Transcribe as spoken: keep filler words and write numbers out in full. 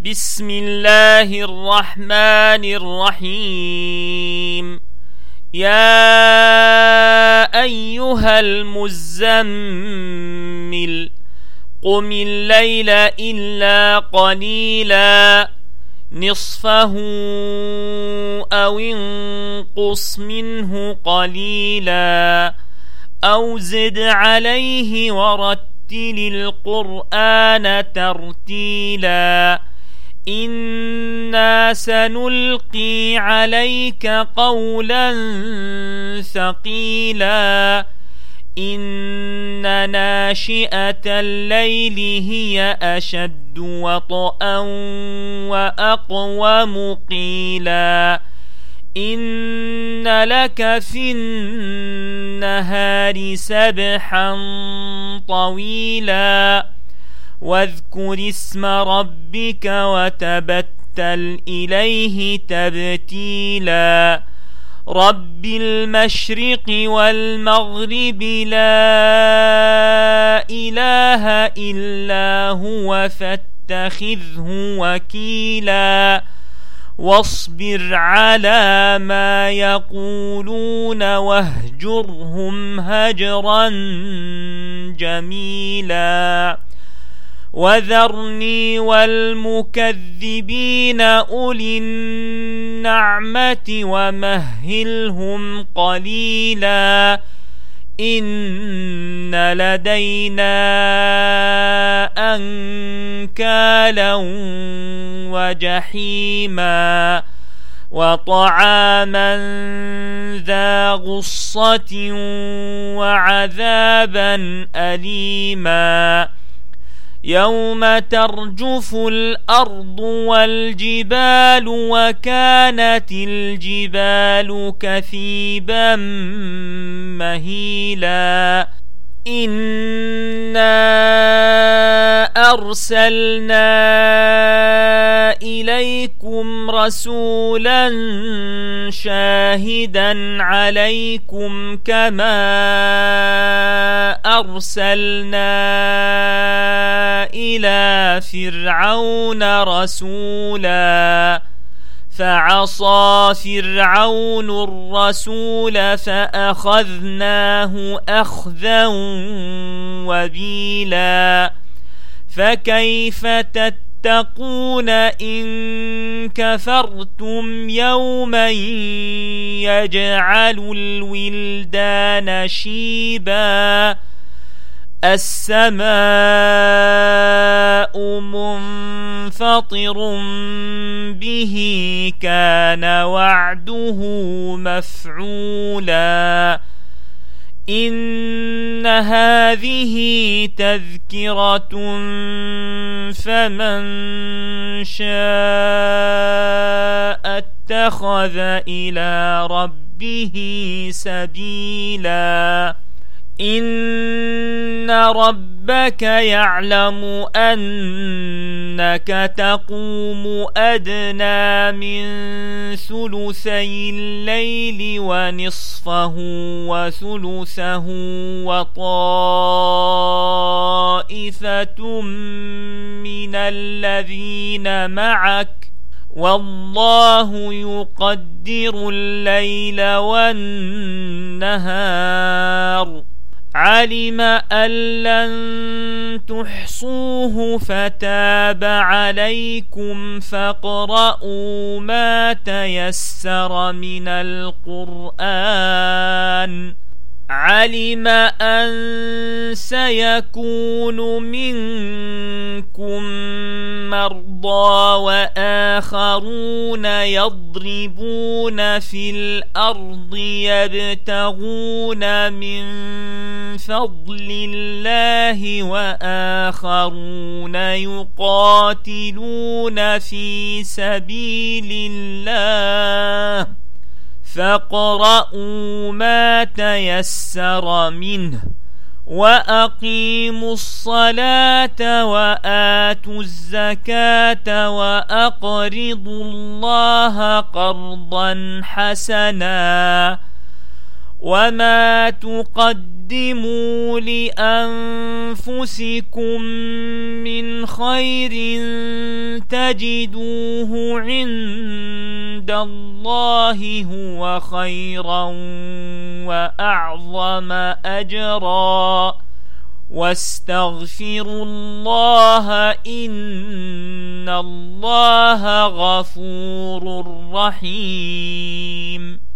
بسم الله الرحمن الرحيم. يا أيها المزمل قم الليل إلا قليلا نصفه أو انقص منه قليلا أو زد عليه ورتل القرآن ترتيلا إنا سنلقي عليك قولا ثقيلا إن ناشئة الليل هي أشد وطئا وأقوم قيلا إن لك في النهار سبحا طويلا واذكر اسم ربك وتبتل إليه تبتيلا رب المشرق والمغرب لا إله إلا هو فاتخذه وكيلا واصبر على ما يقولون واهجرهم هجرا جميلا وذرني والمكذبين أولي النعمة ومهلهم قليلا إن لدينا أنكالا وجحيما وطعاما ذا غصة وعذابا أليما يوم ترجف الأرض والجبال وكانت الجبال كثيبا مهيلا إنا أرسلنا إليكم رسولا شاهدا عليكم كما أرسلنا إلى فرعون رسولا فعصى فرعون الرسول فأخذناه أخذا وبيلا فكيف تتقون إن كفرتم يوما يجعل الولدان شيبا السماء منفطر به كان وعده مفعولا إن هذه تذكرة فمن شاء اتخذ إلى ربه سبيلا إن ربك يعلم أنك تقوم أدنى من ثلثي الليل ونصفه وثلثه وطائفة من الذين معك والله يقدر الليل والنهار علم أن لن تحصوه فتاب عليكم فاقرؤوا ما تيسر من القرآن علم أن سيكون منكم مرضى وآخرون يضربون في الأرض يبتغون من فضل الله وآخرون يقاتلون في سبيل الله فاقرؤوا ما تيسر منه وأقيموا الصلاة وآتوا الزكاة وأقرضوا الله قرضا حسنا وما تقدموا لأنفسكم من خير تجدوه عند الله هو خيرا وأعظم أجرا واستغفروا الله إن الله غفور رحيم.